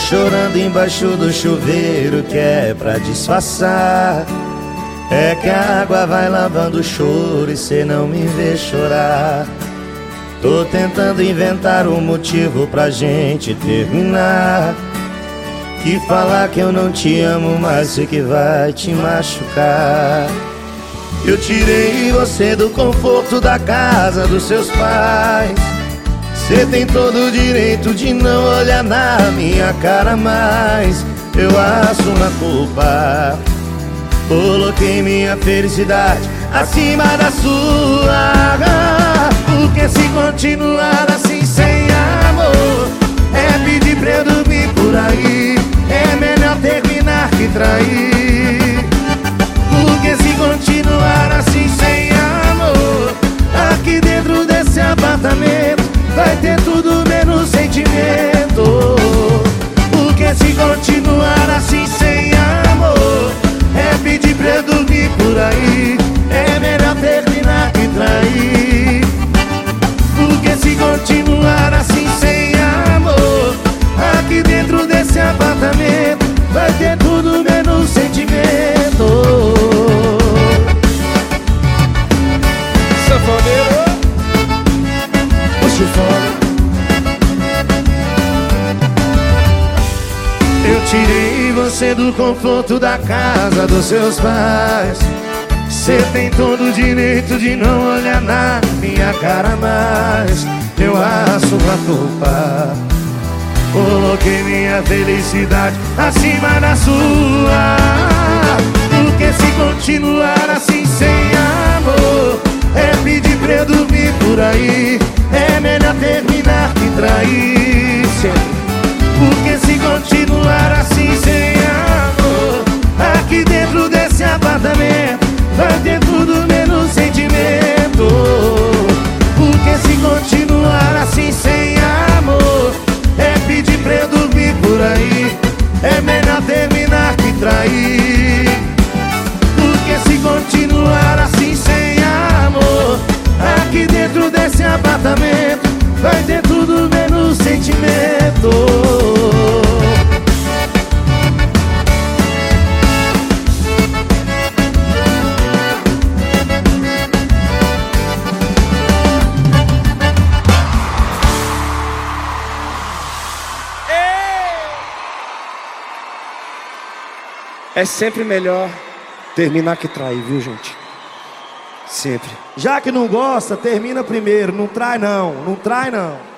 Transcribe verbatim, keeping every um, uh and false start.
chorando embaixo do chuveiro que é pra disfarçar. É que a água vai lavando o choro e cê não me vê chorar. Tô tentando inventar um motivo pra gente terminar. Que falar que eu não te amo mais sei que vai te machucar. Eu tirei você do conforto da casa dos seus pais. Cê tem todo o direito de não olhar na minha cara mais. Eu assumo a culpa. Coloquei minha felicidade acima da sua. Porque se continuar assim sem amor é pedir pra eu dormir por aí. É melhor terminar que trair. Porque se continuar assim sem amor aqui dentro desse apartamento vai ter tudo menos sentimento. Porque se continuar assim sem amor é pedir pra eu dormir por aí. É melhor terminar que trair. Porque se continuar assim sem amor aqui dentro desse apartamento vai ter tudo menos sentimento. Sanfoneiro, puxa fora. Eu tirei você do conforto da casa dos seus pais. Cê tem todo o direito de não olhar na minha cara mais. Eu assumo a culpa. Coloquei minha felicidade acima da sua. Porque se continuar assim sem amor é pedir pra eu dormir por aí. É melhor terminar que trair. Porque se continuar assim sem amor aqui dentro desse apartamento vai ter tudo menos sentimento. Porque se continuar assim sem amor é pedir pra eu dormir por aí. É melhor terminar que trair. Porque se continuar assim sem amor aqui dentro desse apartamento vai ter tudo menos sentimento. é sempre melhor terminar que trair, viu, gente? Sempre. Já que não gosta, termina primeiro. Não trai não, não trai não.